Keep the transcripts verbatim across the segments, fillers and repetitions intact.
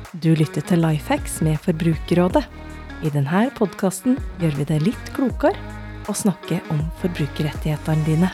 Du lytter til Lifehacks med Forbrukerrådet. I denne podcasten gjør vi det litt klokere og snakke om forbrukerrettighetene dine.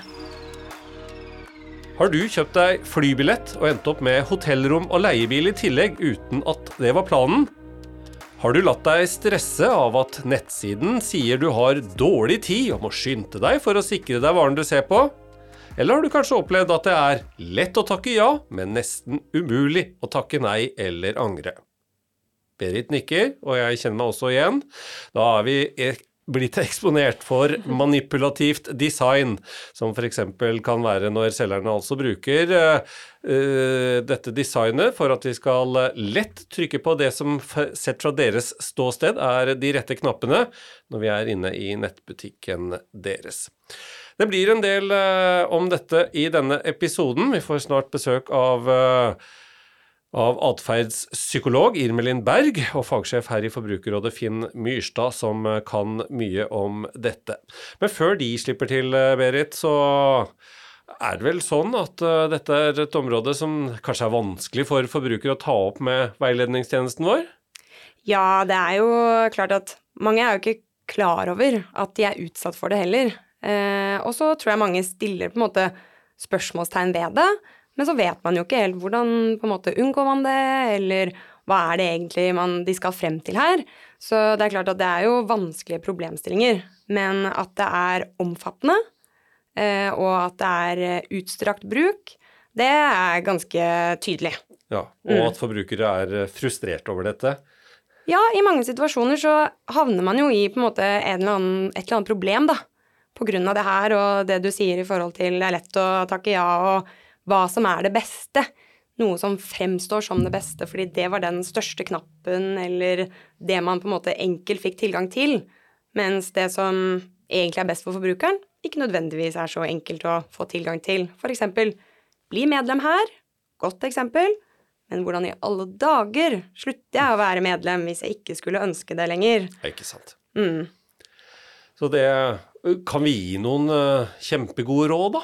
Har du kjøpt deg flybillett og endt opp med hotellrom og leiebil i tillegg uten at det var planen? Har du latt deg stresse av at nettsiden sier du har dårlig tid og må skynde deg for å sikre deg varen du ser på? Eller har du kanskje opplevd at det er lett å takke ja, men nesten umulig å takke nei eller angre? Berit nikker, og jeg kjenner meg også igjen. Da er vi blitt eksponert for manipulativt design, som for eksempel kan være når selgerne altså bruker uh, dette designet for at vi skal lett trykke på det som sett fra deres ståsted er de rette knappene når vi er inne i nettbutikken deres. Det blir en del uh, om dette i denne episoden. Vi får snart besøk av, uh, av atferdspsykolog Irmelin Berg og fagsjef her i Forbrukerrådet Finn Myrstad, som uh, kan mye om dette. Men før de slipper til, uh, Berit, så er det vel sånn at uh, dette er et område som kanskje er vanskelig for forbrukere å ta opp med veiledningstjenesten vår? Ja, det er jo klart at mange er jo ikke klar over at de er utsatt for det heller. Eh, og så tror jeg mange stiller på en måte spørsmålstegn ved det, men så vet man jo ikke helt hvordan på en måte unngår man det, eller hva er det egentlig man, de skal frem til her. Så det er klart at det er jo vanskelige problemstillinger, men at det er omfattende, eh, og at det er utstrakt bruk, det er ganske tydelig. Ja, og mm. at forbrukere er frustrert over dette. Ja, i mange situasjoner så havner man jo i på en måte en eller annen, et eller annet problem da, på grunn av det her, og det du sier i forhold til det er lett å takke ja, og hva som er det beste. Noe som fremstår som det beste, fordi det var den største knappen, eller det man på en måte enkelt fikk tilgang til, mens det som egentlig er best for forbrukeren, ikke nødvendigvis er så enkelt å få tilgang til. For eksempel, bli medlem her, godt eksempel, men hvordan i alle dager slutter jeg å være medlem hvis jeg ikke skulle ønske det lenger? Ikke sant. Mm. Så det, kan vi gi noen uh, kjempegode råd da?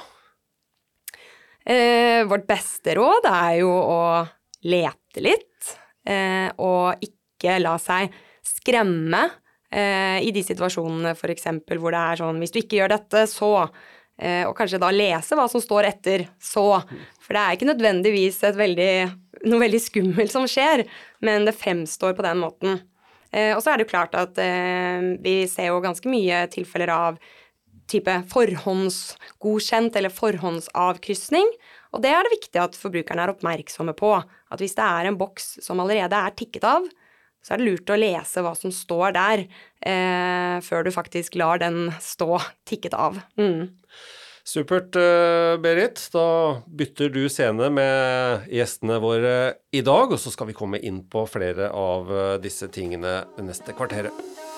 Eh, vårt beste råd er jo å lete litt, eh, og ikke la seg skremme eh, i de situasjonene for eksempel hvor det er sånn, hvis du ikke gjør dette, så, eh, og kanskje da lese hva som står etter så, for det er ikke nødvendigvis et veldig, noe veldig skummelt som skjer, men det fremstår på den måten. Eh, og så er det jo klart at eh, vi ser jo ganske mye tilfeller av type forhåndsgodkjent eller forhåndsavkryssning, og det er det viktig at forbrukerne er oppmerksomme på, at hvis det er en boks som allerede er tikket av, så er det lurt å lese hva som står der, eh, før du faktisk lar den stå tikket av. Mm. Supert, Berit. Da bytter du scene med gjestene våre i dag, og så skal vi komme inn på flere av disse tingene neste kvarteret.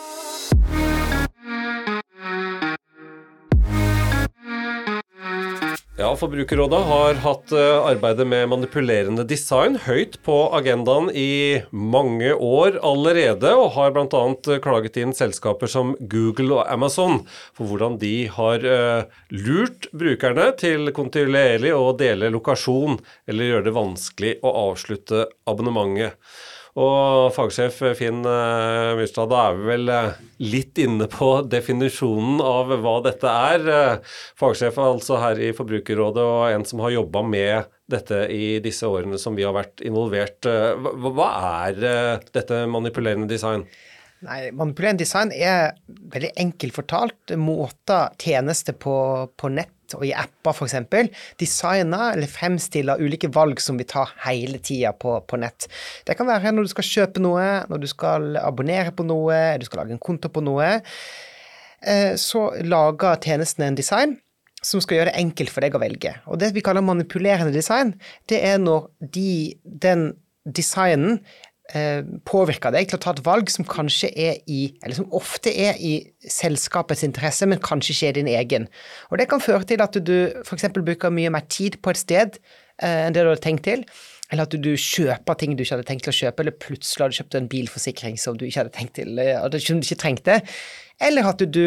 Ja, Forbrukerrådet har hatt arbeidet med manipulerende design høyt på agendaen i mange år allerede, og har blant annet klaget inn selskaper som Google og Amazon for hvordan de har uh, lurt brukerne til kontinuerlig å dele lokasjon eller gjøre det vanskelig å avslutte abonnementet. Og fagsjef Finn Myrstad, da er vi vel litt inne på definisjonen av hva dette er. Fagsjef altså her i Forbrukerrådet og en som har jobbet med dette i disse årene som vi har vært involvert. Hva er dette manipulerende design? Nei, manipulerende design er veldig enkelt fortalt måter tjenester på, på nett og i apper for eksempel, designer eller fremstiller ulike valg som vi tar hele tiden på, på nett. Det kan være når du skal kjøpe noe, når du skal abonnere på noe, du skal lage en konto på noe, så lager tjenesten en design som skal gjøre det enkelt for deg å velge. Og det vi kaller manipulerende design, det er når de, den designen påvirker deg til å ta et valg som kanskje er i, eller som ofte er i selskapets interesse, men kanskje ikke er din egen. Og det kan føre til at du for eksempel bruker mye mer tid på et sted eh, enn det du hadde tenkt til, eller at du, du kjøper ting du ikke hadde tenkt til å kjøpe, eller plutselig har du kjøpt en bilforsikring som du ikke hadde tenkt til, og du ikke trengte, eller at du, du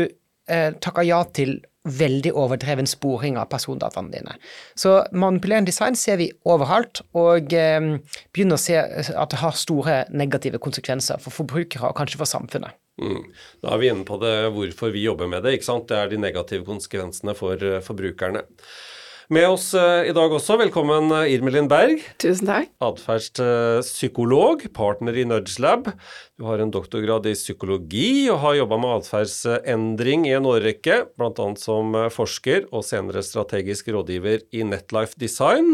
eh, takker ja til veldig overdreven sporing av persondataene dine. Så manipulerende design ser vi overalt, og eh, begynner å se at det har store negative konsekvenser for forbrukere og kanskje for samfunnet. Mm. Da er vi inne på det, hvorfor vi jobber med det, ikke sant? Det er de negative konsekvensene for uh, forbrukerne. Med oss uh, i dag også, velkommen uh, Irmelin Berg. Tusen takk. Adferdspsykolog, partner i Nudge Lab. Du har en doktorgrad i psykologi og har jobbet med adferdsendring i en årrekke, blant annet som uh, forsker og senere strategisk rådgiver i Netlife Design.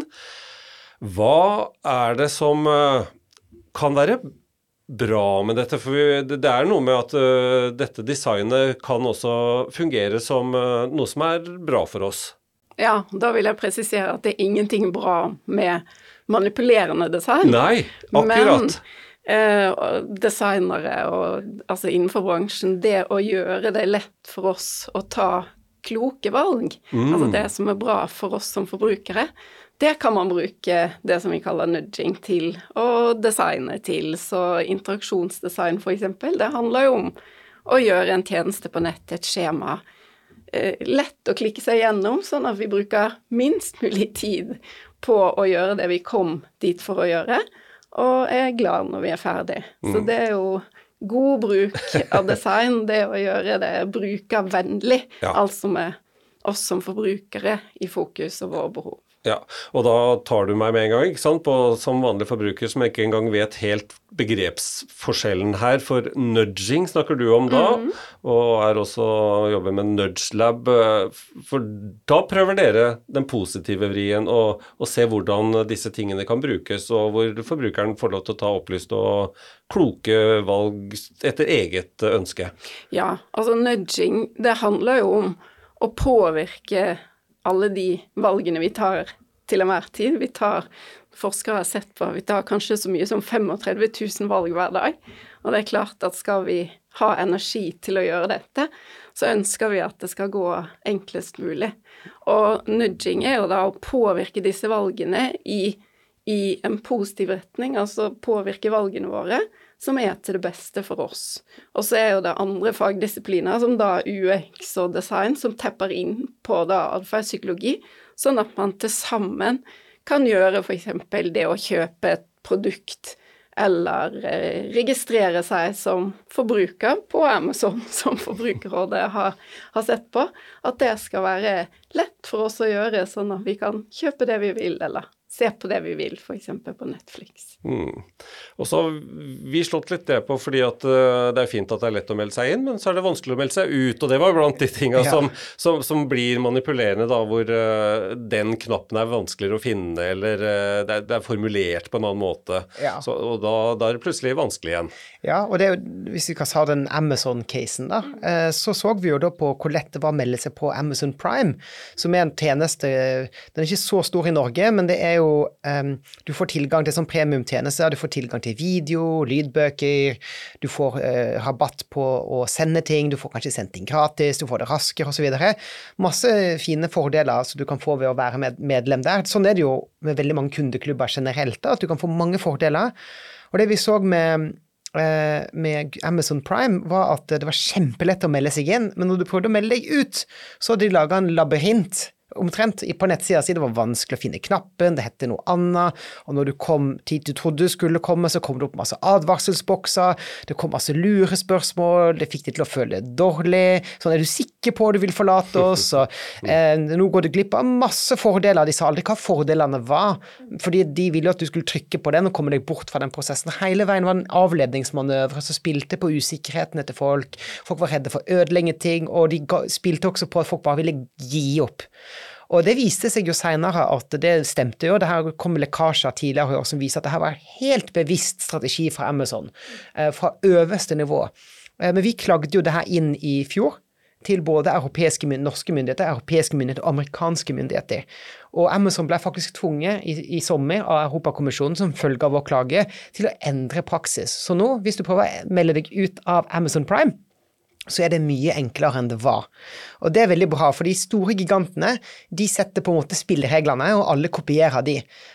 Hva er det som uh, kan være bra med dette? For vi, det er noe med at uh, dette designet kan også fungere som uh, noe som er bra for oss. Ja, da vil jeg presisere at det er ingenting bra med manipulerende design. Nei, akkurat. Men eh, designere og altså innenfor bransjen, det å gjøre det lett for oss å ta kloke valg, mm. altså det som er bra for oss som forbrukere, det kan man bruke det som vi kaller nudging til, og designe til. Så interaksjonsdesign for eksempel, det handler jo om å gjøre en tjeneste på nett, et skjema, lett å klikke seg gjennom, sånn at vi bruker minst mulig tid på å gjøre det vi kom dit for å gjøre, og er glad når vi er ferdig. Mm. Så det er jo god bruk av design, det å gjøre det brukervennlig, ja. Altså med oss som forbrukere i fokus og våre behov. Ja, og da tar du meg med en gang, ikke sant, på, som vanlig forbruker som ikke engang vet helt begrepsforskjellen her, for nudging snakker du om da, mm. og er også jobber med Nudge Lab, for da prøver dere den positive vrien og, og se hvordan disse tingene kan brukes, og hvor forbrukeren får lov til å ta opplyst og kloke valg etter eget ønske. Ja, altså nudging, det handler jo om å påvirke alle de valgene vi tar til enhver tid. Vi tar, forskere har sett på, vi tar kanskje så mye som trettifem tusen valg hver dag. Og det er klart at skal vi ha energi til å gjøre dette, så ønsker vi at det skal gå enklest mulig. Og nudging er jo da å påvirke disse valgene i, i en positiv retning, altså påvirke valgene våre, som er til det beste for oss. Og så er jo det andre fagdisipliner, som da U X og design, som tepper inn på da adferdspsykologi, sånn at man til sammen kan gjøre for eksempel det å kjøpe et produkt, eller eh, registrere seg som forbruker på Amazon, som Forbrukerrådet har, har sett på, at det skal være lett for oss å gjøre, sånn at vi kan kjøpe det vi vil, eller se på det vi vil, for eksempel på Netflix. Mm. Og så har vi slått litt det på, fordi at uh, det er fint at det er lett å melde seg inn, men så er det vanskelig å melde seg ut, og det var blant de tingene ja. som, som, som blir manipulerende da, hvor uh, den knappen er vanskeligere å finne, eller uh, det, er, det er formulert på en annen måte. Ja. Så, og da, da er det plutselig vanskelig igjen. Ja, og det er jo, hvis vi kan ta den Amazon-casen da, uh, så så vi jo da på hvor lett det var å melde seg på Amazon Prime, som er en tjeneste, den er ikke så stor i Norge, men det er jo Um, du får tilgang til sånn premiumtjenester, du får tilgang til video, lydbøker, du får uh, rabatt på å sende ting, du får kanskje sendt ting gratis, du får det raskere og så videre. Masse fine fordeler som du kan få ved å være med, medlem der. Sånn er det jo med veldig mange kundeklubber generelt, da, at du kan få mange fordeler. Og det vi så med uh, med Amazon Prime var at det var kjempelett å melde seg inn, men når du prøvde å melde deg ut, så hadde de laget en labyrint omtrent på nettsida si. Det var vanskelig å finne knappen, det hette noe annet, og når du kom dit du trodde du skulle komme, så kom det opp masse advarselsbokser, det kom masse lurespørsmål, det fikk deg til å føle dårlig, sånn er du sikker på at du vil forlate oss, og eh, nå går du glipp av masse fordeler, de sa aldri hva fordelene var, fordi de ville at du skulle trykke på den og komme deg bort fra den prosessen. Hele veien var en avledningsmanøvre som spilte på usikkerheten til folk, folk var redde for ødelegge ting, og de spilte også på at folk bare ville gi opp. Og det viste seg jo senere at det stemte jo, det her kom lekkasjer tidligere som viser at det her var helt bevisst strategi fra Amazon, fra øverste nivå. Men vi klagde jo det her inn i fjor til både europeiske, norske myndigheter, europeiske myndigheter og amerikanske myndigheter. Og Amazon ble faktisk tvunget i, i sommer av Europakommisjonen som følge av vår klage til å endre praksis. Så nå, hvis du prøver å melde deg ut av Amazon Prime, så er det mye enklere enn det var. Og det er veldig bra, for de store gigantene, de setter på en måte spillereglene, og alle kopierer de.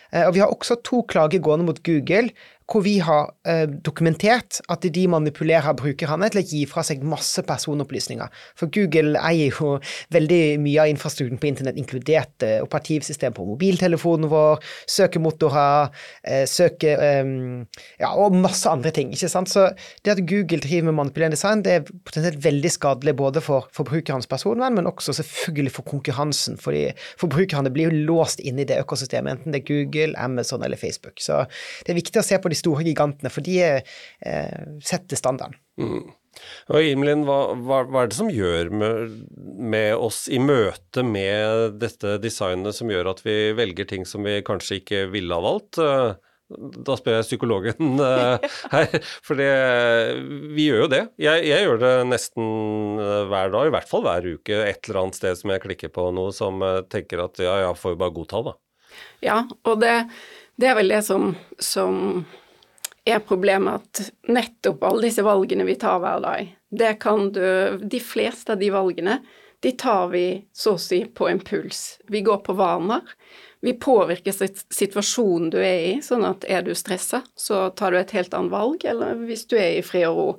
Og vi har også to klager gående mot Google, hvor vi har eh, dokumentert at de manipulerer brukerne til å gi fra seg masse personopplysninger. For Google eier jo veldig mye av infrastrukturen på internett, inkludert eh, operativsystem på mobiltelefonen vår, søkemotorer, eh, søke, eh, ja, og masse andre ting, ikke sant? Så det at Google driver med manipulerende design, det er potensielt veldig skadelig både for forbrukerens personvern, men også selvfølgelig for konkurransen, fordi forbrukerne blir jo låst inn i det økosystemet, enten det er Google, Amazon eller Facebook. Så det er viktig å se på de store gigantene, for de eh, setter standarden. Mm. Og Irmelin, hva, hva, hva er det som gjør med, med oss i møte med dette designet som gjør at vi velger ting som vi kanskje ikke ville ha valgt? Da spør jeg psykologen her, for det, vi gjør jo det. Jeg, jeg gjør det nesten hver dag, i hvert fall hver uke, et eller annet sted som jeg klikker på noe som tenker at ja, ja, får jo bare godta da. Ja, og det, det er vel det som, som er problemet, at nettopp alle disse valgene vi tar hver dag, det kan du, de fleste av de valgene, de tar vi så å si på impuls. Vi går på vaner, vi påvirker situasjonen du er i, sånn at er du stresset, så tar du et helt annet valg, eller hvis du er i fred og ro.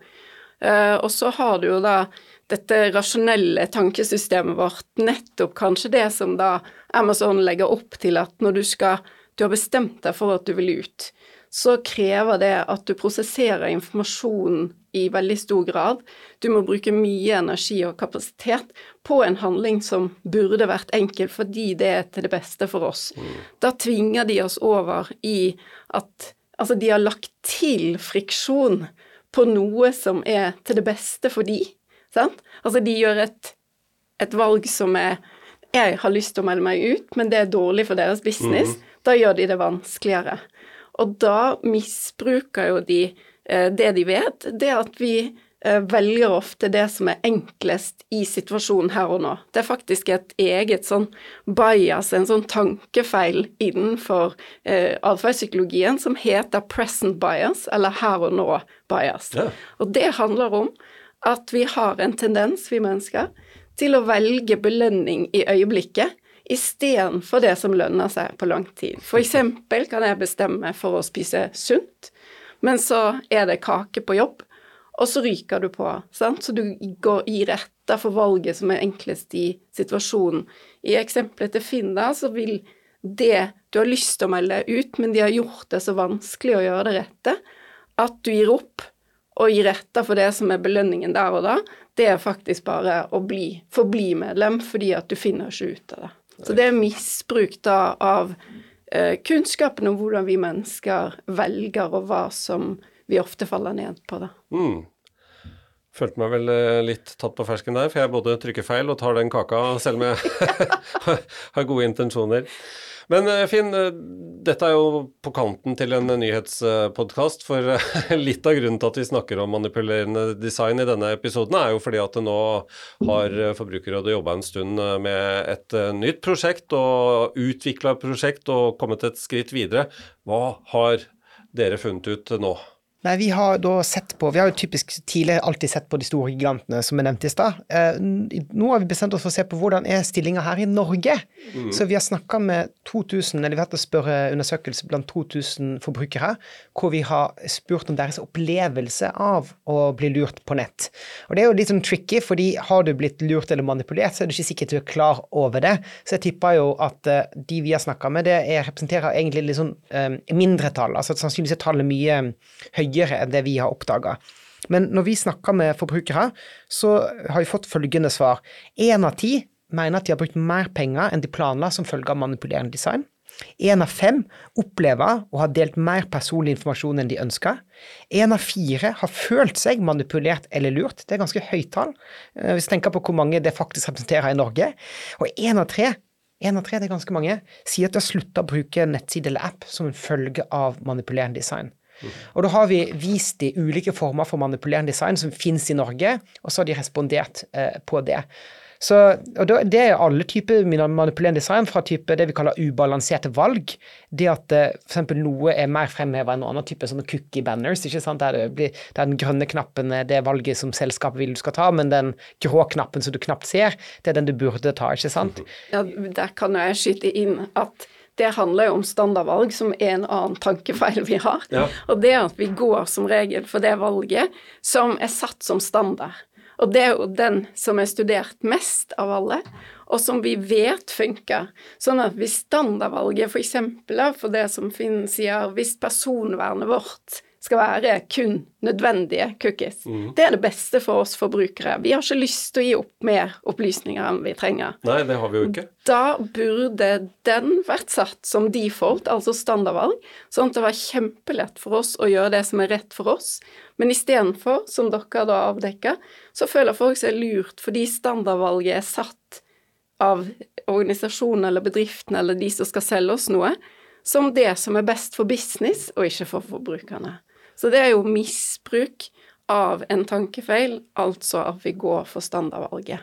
Uh, og så har du jo da dette rasjonelle tankesystemet vårt, nettopp kanskje det som da Amazon legger opp til at når du skal, du har bestemt deg for at du vil ut, så krever det at du prosesserer informasjonen i veldig stor grad. Du må bruke mye energi og kapasitet på en handling som burde vært enkel, fordi det er til det beste for oss. Mm. Da tvinger de oss over i at altså de har lagt til friksjon på noe som er til det beste for de. Sant? Altså de gjør et, et valg som er, jeg har lyst til å melde meg ut, men det er dårlig for deres business. Mm. Da gjør de det vanskeligere. Og da misbruker jo de eh, det de vet, det at vi eh, velger ofte det som er enklest i situasjonen her og nå. Det er faktisk et eget sånn bias, en sånn tankefeil innenfor eh, atferdspsykologien som heter present bias, eller her og nå bias. Ja. Og det handler om at vi har en tendens, vi mennesker, til å velge belønning i øyeblikket, i stedet for det som lønner seg på lang tid. For eksempel kan jeg bestemme for å spise sunt, men så er det kake på jobb, og så ryker du på, sant? Så du går i rette for valget som er enklest i situasjonen. I eksempelet til Finn da, så vil det du har lyst til å melde ut, men de har gjort det så vanskelig å gjøre det rette, at du gir opp og gir rette for det som er belønningen der og da, det er faktisk bare å bli, forbli medlem, fordi at du finner ikke ut av det. Så det er misbruk da av eh, kunnskapen om hvordan vi mennesker velger og hva som vi ofte faller ned på da. Mm. Følte meg vel litt tatt på fersken der, for jeg både trykker feil og tar den kaka, selv om jeg har gode intensjoner. Men Finn, dette er jo på kanten til en nyhetspodcast, for litt av grunnen til at vi snakker om manipulerende design i denne episoden er jo fordi at nå har Forbrukerrådet jobbet en stund med et nytt prosjekt og utviklet prosjekt og kommet et skritt videre. Hva har dere funnet ut nå? Nei, vi har da sett på, vi har jo typisk tidligere alltid sett på de store gigantene som er nevnt i sted. Eh, nå har vi bestemt oss for å se på hvordan er stillingen her i Norge. Mm. Så vi har snakket med to tusen, eller vi har hatt en spørre undersøkelse blant to tusen forbrukere, hvor vi har spurt om deres opplevelse av å bli lurt på nett. Og det er jo litt sånn tricky, fordi har du blitt lurt eller manipulert, så er du ikke sikkert du er klar over det. Så jeg tipper jo at uh, de vi har snakket med, det er, representerer egentlig litt sånn um, mindretall, altså sannsynligvis er tallet mye høyere enn det vi har oppdaget. Men når vi snakker med forbrukere, så har vi fått følgende svar. En av ti mener at de har brukt mer penger enn de planla som følge av manipulerende design. En av fem opplever å ha delt mer personlig informasjon enn de ønsker. En av fire har følt seg manipulert eller lurt. Det er ganske høyt tall, hvis du tenker på hvor mange det faktisk representerer i Norge. Og en av tre, en av tre, det er ganske mange, sier at de har sluttet å bruke nettside eller app som en følge av manipulerende design. Og da har vi vist de ulike former for manipulerende design som finnes i Norge, og så har de respondert eh, på det. Så, og da, det er alle typer manipulerende design, fra type det vi kaller ubalanserte valg, det at eh, for eksempel noe er mer fremhevet enn noen annen type sånne cookie banners, ikke sant? Der, det blir, der den grønne knappen er det valget som selskapet vil du skal ta, men den grå knappen som du knapt ser, det er den du burde ta, ikke sant? Ja, der kan jeg skyte inn at det handler jo om standardvalg, som er en annen tankefeil vi har. Ja. Og det er at vi går som regel for det valget som er satt som standard. Og det er jo den som er studert mest av alle, og som vi vet funker. Sånn at hvis standardvalget, for eksempel, for det som Finn sier, hvis personvernet vårt skal være kun nødvendige cookies. Mm. Det er det beste for oss forbrukere. Vi har ikke lyst til å gi opp mer opplysninger enn vi trenger. Nei, det har vi jo ikke. Da burde den vært satt som default, altså standardvalg, sånn at det var kjempelett for oss å gjøre det som er rett for oss. Men i stedet for, som dere da avdekker, så føler folk seg lurt fordi standardvalget er satt av organisasjonen eller bedriften eller de som skal selge oss noe, som det som er best for business og ikke for forbrukerne. Så det er jo misbruk av en tankefeil, altså at vi går for standardvalget.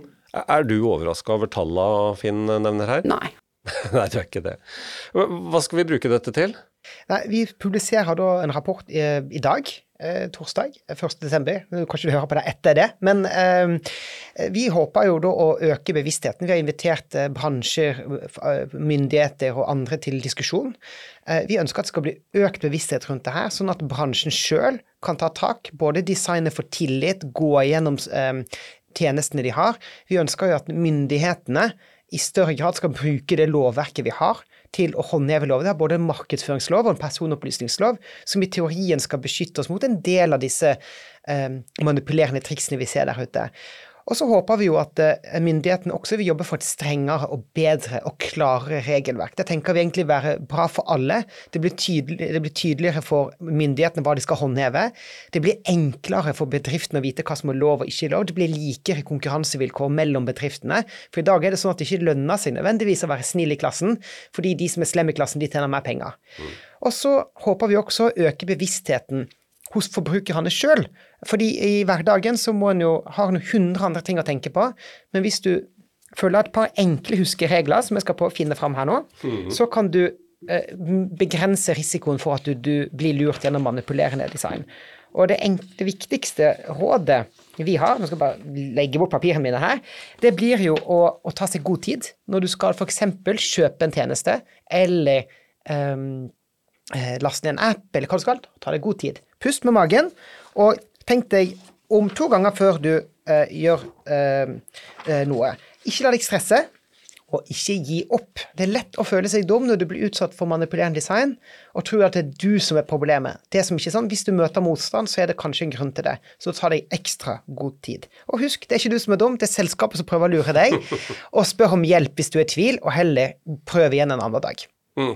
Er du overrasket over tallene Finn nevner her? Nei. Nei, du er ikke det. Hva skal vi bruke dette til? Nei, vi publiserer da en rapport i, i dag, eh, torsdag, første desember. Kanskje du hører på det etter det, men eh, vi håper jo da å øke bevisstheten. Vi har invitert eh, bransjer, myndigheter og andre til diskusjon. Eh, vi ønsker at det skal bli økt bevissthet rundt det her, sånn at bransjen selv kan ta tak, både designet for tillit, gå gjennom eh, tjenestene de har. Vi ønsker jo at myndighetene i større grad skal bruke det lovverket vi har til å håndheve loven. Det er både en markedsføringslov og en personopplysningslov som i teorien skal beskytte oss mot en del av disse eh, manipulerende triksene vi ser der ute. Og så håper vi jo at eh, myndighetene også vil jobbe for et strengere og bedre og klarere regelverk. Det tenker vi egentlig være bra for alle. Det blir, tydelig, det blir tydeligere for myndighetene hva de skal håndheve. Det blir enklere for bedriftene å vite hva som er lov og ikke lov. Det blir likere konkurransevilkår mellom bedriftene. For i dag er det sånn at det ikke lønner seg nødvendigvis å være snill i klassen, fordi de som er slemme i klassen, de tjener mer penger. Mm. Og så håper vi også å øke bevisstheten hos forbrukerne selv. Fordi i hverdagen så må en jo ha hundre andre ting å tenke på, men hvis du følger et par enkle huskeregler, som jeg skal prøve å finne frem her nå, mm. så kan du eh, begrense risikoen for at du, du blir lurt gjennom manipulerende design. Og det, det viktigste rådet vi har, nå skal jeg bare legge bort papirene mine her, det blir jo å, å ta seg god tid, når du skal for eksempel kjøpe en tjeneste, eller um, laste ned en app, eller hva du skal, ta deg god tid. Pust med magen, og tenk deg om to ganger før du uh, gjør uh, uh, noe. Ikke la deg stresse, og ikke gi opp. Det er lett å føle seg dum når du blir utsatt for manipulerende design, og tror at det er du som er problemet. Det som ikke er sånn, hvis du møter motstand, så er det kanskje en grunn til det. Så ta deg ekstra god tid. Og husk, det er ikke du som er dum, det er selskapet som prøver å lure deg, og spør om hjelp hvis du er i tvil, og heller prøv igjen en annen dag. Mm.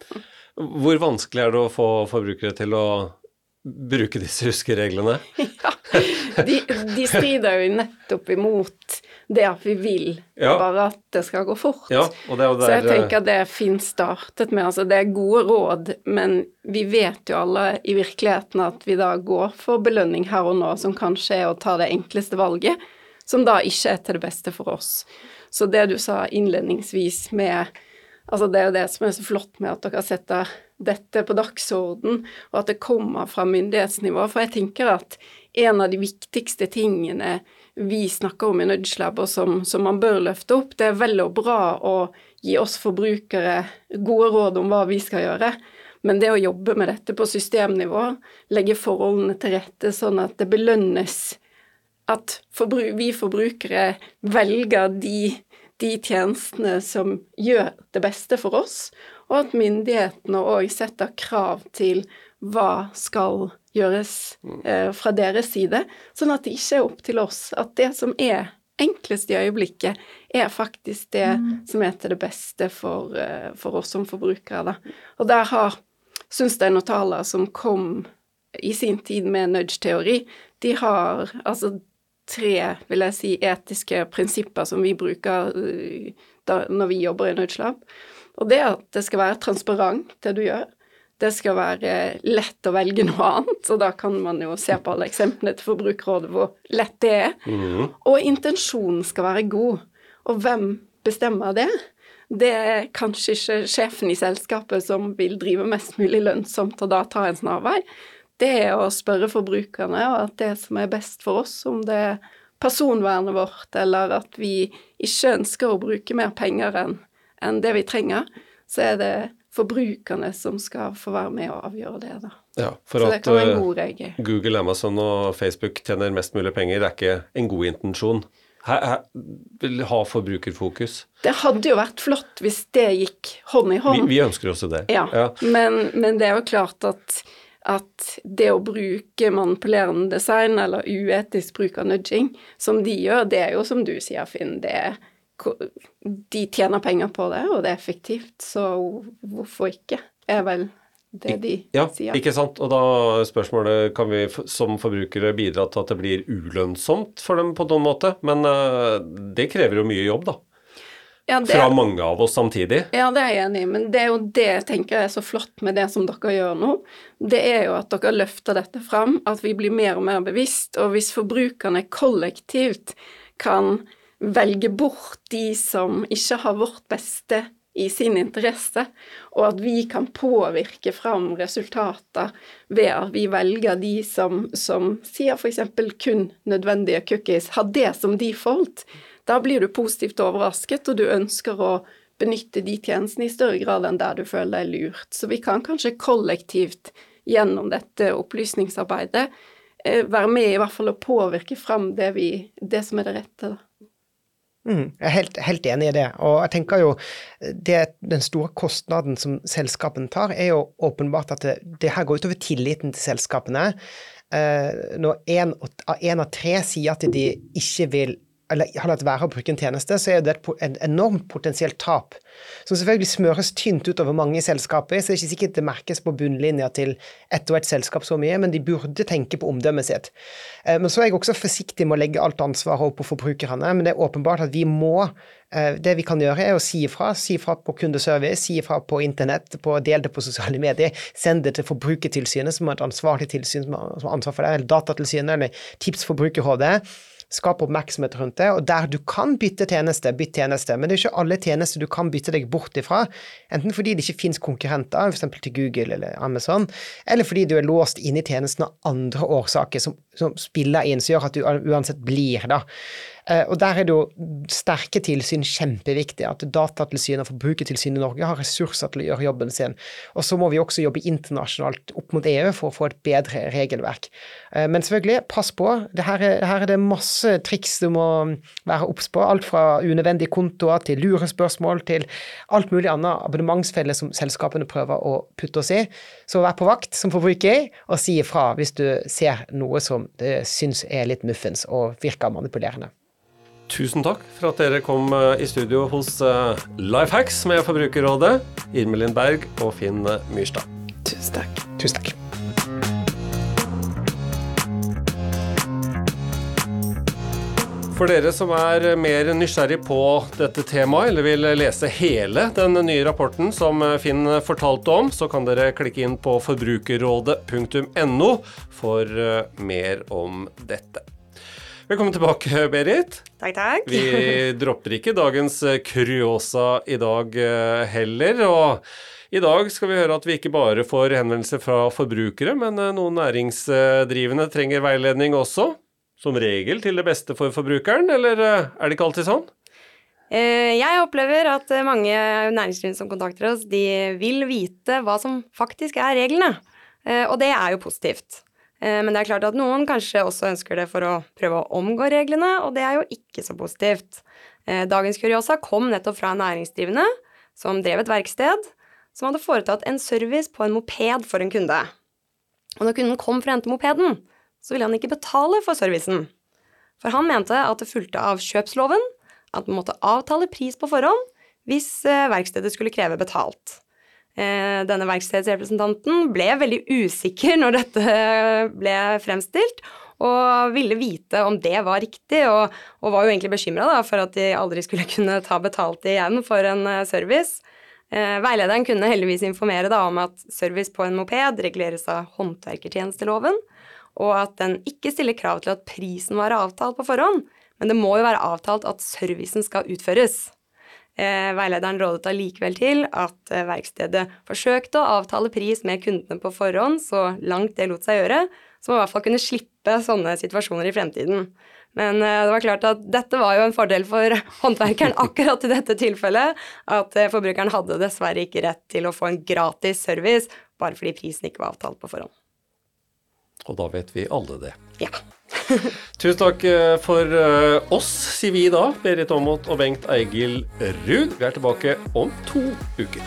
Hvor vanskelig er det å få forbrukere til å bruke disse huskereglene? Ja, de, de strider jo nettopp imot det at vi vil, ja. Bare at det skal gå fort. Ja, og det er jo der... Så jeg tenker at det er fint startet med, altså det er gode råd, men vi vet jo alle i virkeligheten at vi da går for belønning her og nå, som kanskje er å ta det enkleste valget, som da ikke er til det beste for oss. Så det du sa innledningsvis med, altså det er jo det som er så flott med at dere setter dette på dagsorden, og at det kommer fra myndighetsnivå, for jeg tenker at en av de viktigste tingene vi snakker om i Nudge Lab, og som, som man bør løfte opp, det er vel og bra å gi oss forbrukere gode råd om hva vi skal gjøre, men det å jobbe med dette på systemnivå, legge forholdene til rette sånn at det belønnes at forbru- vi forbrukere velger de, de tjenestene som gjør det beste for oss, og at myndighetene også setter krav til hva skal gjøres eh, fra deres side, sånn at det ikke er opp til oss, at det som er enklest i øyeblikket, er faktisk det mm. som er til det beste for, uh, for oss som forbrukere. Da. Og der har Sundstein og Thaler, som kom i sin tid med nudge-teori, de har altså tre, vil jeg si, etiske prinsipper som vi bruker uh, da, når vi jobber i Nudge Lab. Og det er at det skal være transparent, det du gjør. Det skal være lett å velge noe annet, så da kan man jo se på alle eksemplene til Forbrukerrådet hvor lett det er. Mm. Og intensjonen skal være god. Og hvem bestemmer det? Det er kanskje ikke sjefen i selskapet som vil drive mest mulig lønnsomt og da ta en snarvei. Det er å spørre forbrukerne, og at det som er best for oss, om det er personvernet vårt, eller at vi ikke ønsker å bruke mer penger enn enn det vi trenger, så er det forbrukerne som skal få være med og avgjøre det da. Ja, for så det at kan være en god regel. Google, Amazon og Facebook tjener mest mulig penger, det er ikke en god intensjon. Her, her vil ha forbrukerfokus. Det hadde jo vært flott hvis det gikk hånd i hånd. Vi, vi ønsker også det. Ja, ja. Men, men det er jo klart at, at det å bruke manipulerende design eller uetisk bruk av nudging, som de gjør, det er jo som du sier, Finn, det er, de tjener penger på det, og det er effektivt, så hvorfor ikke? Er vel det de ja, sier. Ja, ikke sant? Og da spørsmålet, kan vi som forbrukere bidra til at det blir ulønnsomt for dem på noen måte? Men uh, det krever jo mye jobb da. Ja, det, fra mange av oss samtidig. Ja, det er jeg enig i, men det er jo det jeg tenker er så flott med det som dere gjør nå. Det er jo at dere løfter dette frem, at vi blir mer og mer bevisst, og hvis forbrukerne kollektivt kan velge bort de som ikke har vårt beste i sin interesse, og at vi kan påvirke frem resultater ved at vi velger de som, som sier for eksempel kun nødvendige cookies, har det som default. Da blir du positivt overrasket, og du ønsker å benytte de tjenestene i større grad enn der du føler deg lurt. Så vi kan kanskje kollektivt gjennom dette opplysningsarbeidet være med i hvert fall å påvirke frem det, vi, det som er det rette da. Mm, jeg er helt, helt enig i det, og jeg tenker jo det, den store kostnaden som selskapene tar er jo åpenbart at det, det her går utover tilliten til selskapene. Eh, når en, en av tre sier at de ikke vil eller har latt være å bruke en tjeneste, så er det et enormt potensielt tap, som selvfølgelig smøres tynt utover mange selskaper, så det er ikke sikkert det merkes på bunnlinja til ett og ett selskap så mye, men de burde tenke på omdømmet sitt. Men så er jeg også forsiktig med å legge alt ansvar på forbrukerne, men det er åpenbart at vi må, det vi kan gjøre er å si ifra, si ifra på kundeservice, si ifra på internett, på, del det på sosiale medier, send det til Forbrukertilsynet, som er et ansvarlig tilsyn, som har ansvar for det, eller Datatilsynet, eller Tipsforbrukerrådet, skap oppmerksomhet rundt det, og der du kan bytte tjeneste, bytte tjeneste, men det er ikke alle tjenester du kan bytte deg bort ifra, enten fordi det ikke finnes konkurrenter, for eksempel til Google eller Amazon, eller fordi du er låst inn i tjenesten av andre årsaker som, som spiller inn, så gjør at du uansett blir da. Og der er det jo sterke tilsyn kjempeviktig, at Datatilsynet og Forbrukertilsynet i Norge har ressurser til å gjøre jobben sin. Og så må vi også jobbe internasjonalt opp mot E U for å få et bedre regelverk. Men selvfølgelig, pass på, det her er, her er det masse triks du må være obs på, alt fra unødvendige kontoer til lurespørsmål til alt mulig annet abonnementsfelle som selskapene prøver å putte oss i. Så vær på vakt som forbruker og si ifra hvis du ser noe som du synes er litt muffens og virker manipulerende. Tusen takk for at dere kom i studio hos Lifehacks med Forbrukerrådet, Irmelin Berg og Finn Myrstad. Tusen takk. Tusen takk. For dere som er mer nysgjerrig på dette temaet, eller vil lese hele den nye rapporten som Finn fortalte om, så kan dere klikke inn på forbrukerrådet punktum no for mer om dette. Velkommen tilbake, Berit. Takk, takk. Vi dropper ikke dagens kuriosa i dag heller, og i dag skal vi høre at vi ikke bare får henvendelser fra forbrukere, men noen næringsdrivende trenger veiledning også, som regel til det beste for forbrukeren, eller er det ikke alltid sånn? Jeg opplever at mange næringsdrivende som kontakter oss, de vil vite hva som faktisk er reglene, og det er jo positivt. Men det er klart at noen kanskje også ønsker det for å prøve å omgå reglene, og det er jo ikke så positivt. Dagens kuriosa kom nettopp fra en næringsdrivende som drev et verksted, som hadde foretatt en service på en moped for en kunde. Og når kunden kom for å hente mopeden, så ville han ikke betale for servicen. For han mente at det fulgte av kjøpsloven, at man måtte avtale pris på forhånd hvis verkstedet skulle kreve betalt. Denne verkstedsrepresentanten ble veldig usikker når dette ble fremstilt, og ville vite om det var riktig, og, og var jo egentlig bekymret da, for at de aldri skulle kunne ta betalt igjen for en service. Veilederen kunne heldigvis informere da om at service på en moped reguleres av håndverkertjenesteloven, og at den ikke stiller krav til at prisen var avtalt på forhånd, men det må jo være avtalt at servicen skal utføres. Veilederen rådet allikevel til at verkstedet forsøkte å avtale pris med kundene på forhånd så langt det lot seg gjøre, så man i hvert fall kunne slippe sånne situasjoner i fremtiden. Men det var klart at dette var jo en fordel for håndverkeren akkurat i dette tilfellet, at forbrukeren hadde dessverre ikke rett til å få en gratis service, bare fordi prisen ikke var avtalt på forhånd. Og da vet vi alle det. Ja. Tusen takk for oss, sier vi da, Berit Aamodt og Bengt Eigil Ruud. Vi er tilbake om to uker.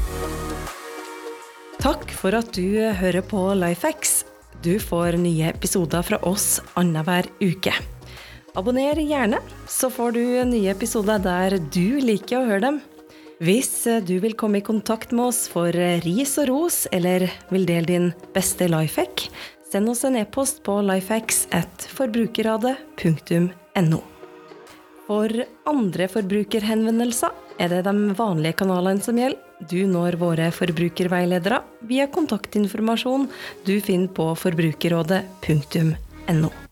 Takk for at du hører på Lifehacks. Du får nye episoder fra oss annenhver uke. Abonner gjerne, så får du nye episoder der du liker å høre dem. Hvis du vil komme i kontakt med oss for ris og ros, eller vil dele din beste lifehack, send oss en e-post på lifehacks at forbrukerrådet punktum no. For andre forbrukerhenvendelser er det de vanlige kanalene som gjelder. Du når våre forbrukerveiledere via kontaktinformasjon du finner på forbrukerrådet punktum no.